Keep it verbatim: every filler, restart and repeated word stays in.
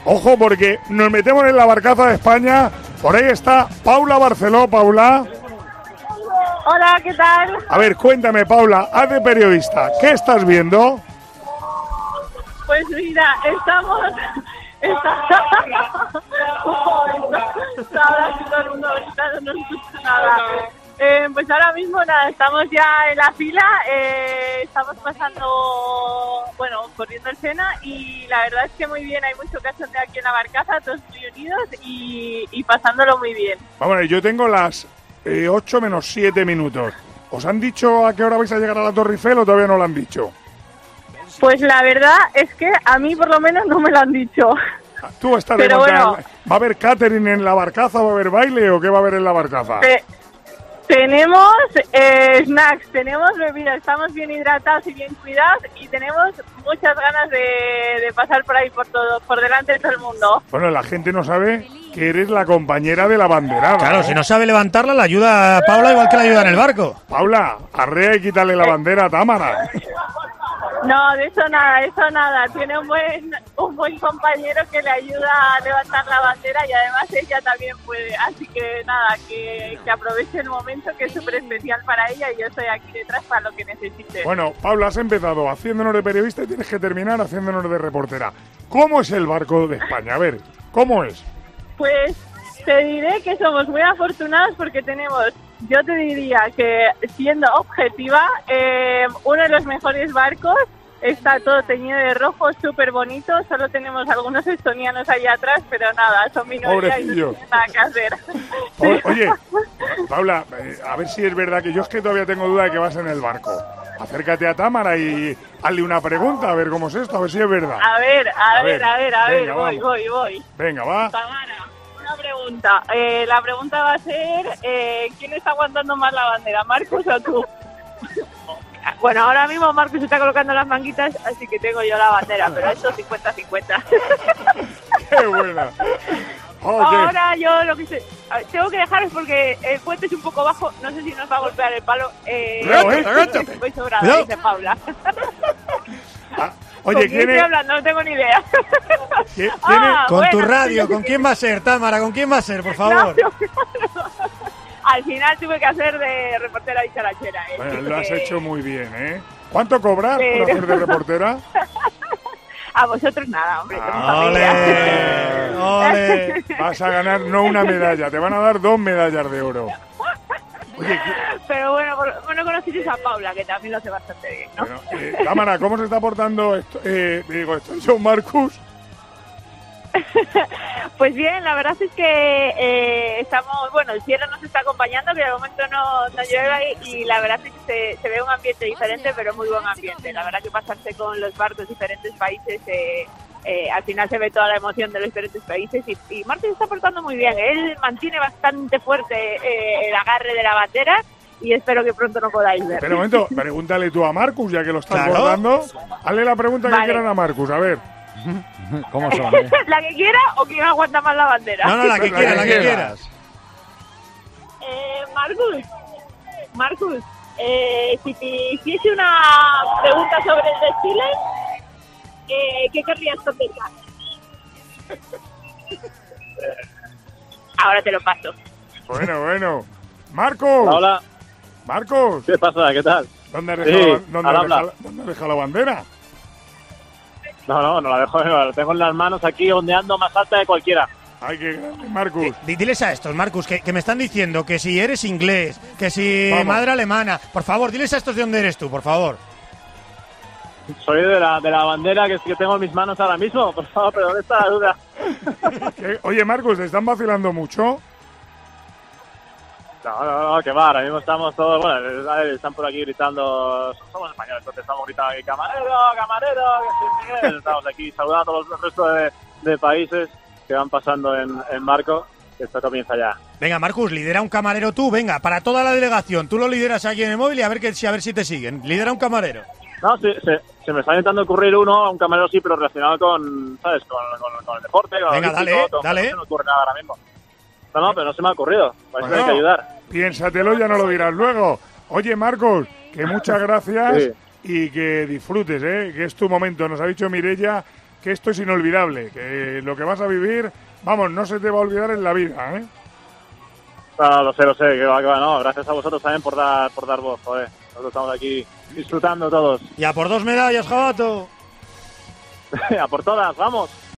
Ojo, porque nos metemos en la barcaza de España. Por ahí está Paula Barceló. Paula. Hola, ¿qué tal? A ver, cuéntame, Paula, haz de periodista. ¿Qué estás viendo? Pues mira, estamos... Está... Ahora sí todo el mundo gritando, no escucho nada. Eh, pues ahora mismo nada, estamos ya en la fila, eh, estamos pasando, bueno, corriendo el Sena y la verdad es que muy bien, hay mucho cachondeo aquí en la barcaza, todos muy unidos y, y pasándolo muy bien. Vamos a ver, yo tengo las eh, ocho menos siete minutos. ¿Os han dicho a qué hora vais a llegar a la Torre Eiffel o todavía no lo han dicho? Pues la verdad es que a mí por lo menos no me lo han dicho. Tú vas a estar Pero bueno, ¿va a haber catering en la barcaza, va a haber baile o qué va a haber en la barcaza? Te, tenemos eh, snacks, tenemos bebidas, estamos bien hidratados y bien cuidados y tenemos muchas ganas de, de pasar por ahí, por todo, por delante de todo el mundo. Bueno, la gente no sabe que eres la compañera de la banderada. Claro, ¿eh? si no sabe levantarla, la ayuda a Paula igual que la ayuda en el barco. Paula, arrea y quítale la bandera a Támara. No, de eso nada, de eso nada. Tiene un buen un buen compañero que le ayuda a levantar la bandera y además ella también puede. Así que nada, que, que aproveche el momento que es súper especial para ella y yo estoy aquí detrás para lo que necesite. Bueno, Paula, has empezado haciéndonos de periodista y tienes que terminar haciéndonos de reportera. ¿Cómo es el barco de España? A ver, ¿cómo es? Pues te diré que somos muy afortunados porque tenemos, yo te diría que siendo objetiva, eh, uno de los mejores barcos. Está todo teñido de rojo, súper bonito. Solo tenemos algunos estonianos ahí atrás, pero nada, son minoría y no tienen nada que hacer. O, oye, Paula, eh, a ver si es verdad que yo es que todavía tengo duda de que vas en el barco. Acércate a Támara y hazle una pregunta, a ver cómo es esto, a ver si es verdad. A ver, a, a ver, ver, a ver, a venga, ver, voy, voy, voy. Venga, va. Tamara, una pregunta. Eh, la pregunta va a ser, eh, ¿quién está aguantando más la bandera, Marcus o tú? Bueno, ahora mismo Marcus está colocando las manguitas, así que tengo yo la bandera, pero eso cincuenta cincuenta. ¡Qué buena! Okay. Ahora yo lo que sé, tengo que dejaros porque el puente es un poco bajo, no sé si nos va a golpear el palo. Eh, no, eh, Voy sobrada, no. Dice Paula. Ah, oye, ¿con quién estoy hablando? No tengo ni idea. ¿Quién, quién ah, con bueno, tu radio, ¿con quién va a ser, Támara? ¿Con quién va a ser, por favor? No, no, no. Al final tuve que hacer de reportera dicharachera. ¿eh? Bueno, lo has hecho muy bien, ¿eh? ¿Cuánto cobras Pero... por hacer de reportera? A vosotros nada, hombre. ¡Ole! ¡Ole! Vas a ganar no una medalla, te van a dar dos medallas de oro. Oye, ¿qué? Pero bueno, bueno, conociste a Paula, que también lo hace bastante bien, ¿no? Bueno, eh, Támara, ¿cómo se está portando esto? Eh, digo, esto es Marcus. Pues bien, la verdad es que eh, estamos, bueno, el cielo nos está acompañando, que de momento no, no llueve y la verdad es que se, se ve un ambiente diferente, pero muy buen ambiente. La verdad que pasarse con los barcos de diferentes países, eh, eh, al final se ve toda la emoción de los diferentes países y, y Martín se está portando muy bien. Él mantiene bastante fuerte eh, el agarre de la bandera y espero que pronto no podáis ver. Pero un momento, pregúntale tú a Marcus, ya que lo estás claro. bordando. Hazle la pregunta vale. que quieran a Marcus, a ver. ¿Cómo son? Eh? ¿La que quiera o quién aguanta más la bandera? No, no, la que quieras, la que quieras. Eh, Marcus, Marcus, eh, si te hiciese una pregunta sobre el desfile, eh, ¿qué querrías contestar? Ahora te lo paso. Bueno, bueno. Marcus. Hola. Marcus. ¿Qué pasa? ¿Qué tal? ¿Dónde has dejado, sí, la, dónde has dejado, ¿dónde has dejado la bandera? No, no, no la dejo, no, la tengo en las manos aquí ondeando más alta de cualquiera. Ay, qué grande, Marcus. D- diles a estos, Marcus, que, que me están diciendo que si eres inglés, que si Vamos. madre alemana. Por favor, diles a estos de dónde eres tú, por favor. Soy de la, de la bandera que, que tengo en mis manos ahora mismo, por favor, pero ¿dónde está la duda? Oye, Marcus, ¿te están vacilando mucho? No, no, no, que va, ahora mismo estamos todos, bueno, a ver, están por aquí gritando, somos españoles, entonces estamos gritando aquí, camarero, camarero, que sí, estamos aquí saludando a todos los restos de, de países que van pasando en, en barco, que esto comienza ya. Venga, Marcus, lidera un camarero tú, venga, para toda la delegación, tú lo lideras aquí en el móvil y a ver, que, a ver si te siguen, lidera un camarero. No, se, se, se me está intentando ocurrir uno, un camarero sí, pero relacionado con, ¿sabes? Con, con, con el deporte, con venga, el dale, olímpico, dale. No se me ocurre nada ahora mismo. No, no, pero no se me ha ocurrido. Vais Bueno, a tener que ayudar. Piénsatelo, ya no lo dirás luego. Oye, Marcos, que muchas gracias Sí. y que disfrutes, ¿eh? Que es tu momento. Nos ha dicho Mireia que esto es inolvidable, que lo que vas a vivir, vamos, no se te va a olvidar en la vida, ¿eh? No, lo sé, lo sé, que va, que va, no. Gracias a vosotros también por dar, por dar voz, joder. Nosotros estamos aquí disfrutando todos. Y a por dos medallas, Jabato. A por todas, vamos.